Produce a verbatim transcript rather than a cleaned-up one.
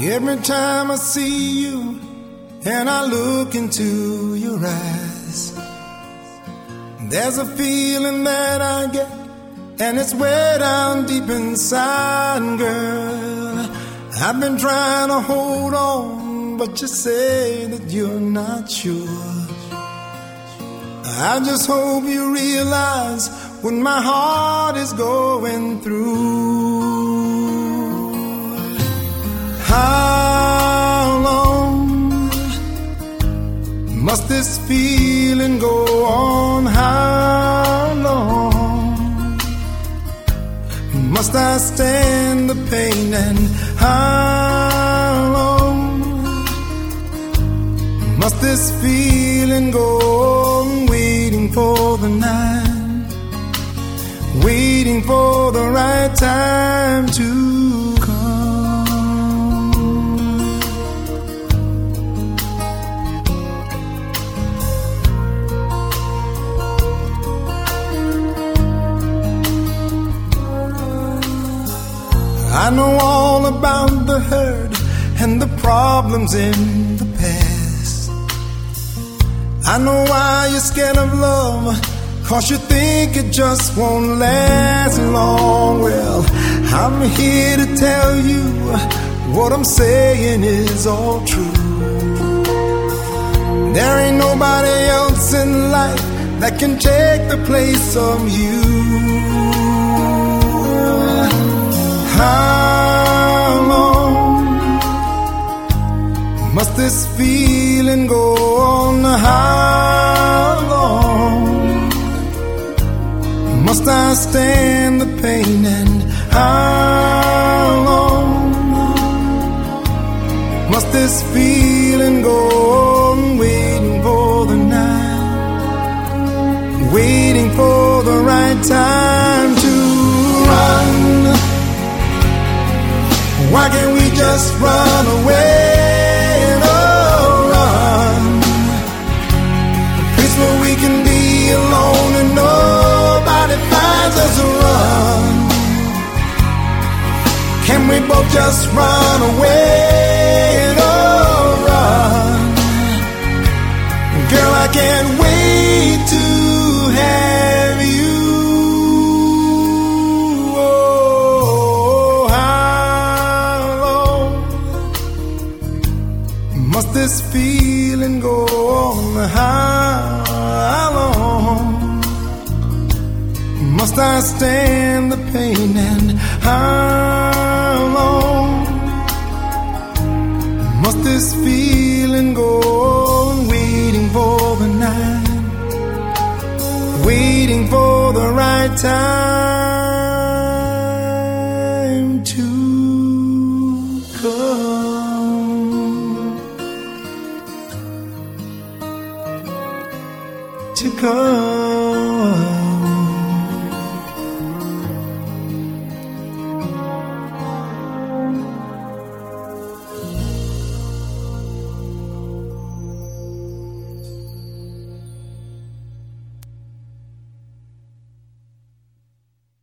Every time I see you and I look into your eyes, there's a feeling that I get, and it's way down deep inside, girl. I've been trying to hold on, but you say that you're not sure. I just hope you realize what my heart is going through. How long must this feeling go on? How long must I stand the pain? And how long must this feeling go on? Waiting for the night, waiting for the right time to come. I know all about the hurt and the problems in the past. I know why you're scared of love, 'cause you think it just won't last long. Well, I'm here to tell you what I'm saying is all true. There ain't nobody else in life that can take the place of you. How long must this feeling go on? How long must I stand the pain? And how long must this feeling go on? Waiting for the night, waiting for the right time to run. Why can't we just run away? Oh, run. A place where we can be alone and nobody finds us. Run. Can we both just run away? Oh, run. Girl, I can't wait to have you. Must this feeling go on? How long must I stand the pain? And how long must this feeling go on? Waiting for the night, waiting for the right time to come. To come.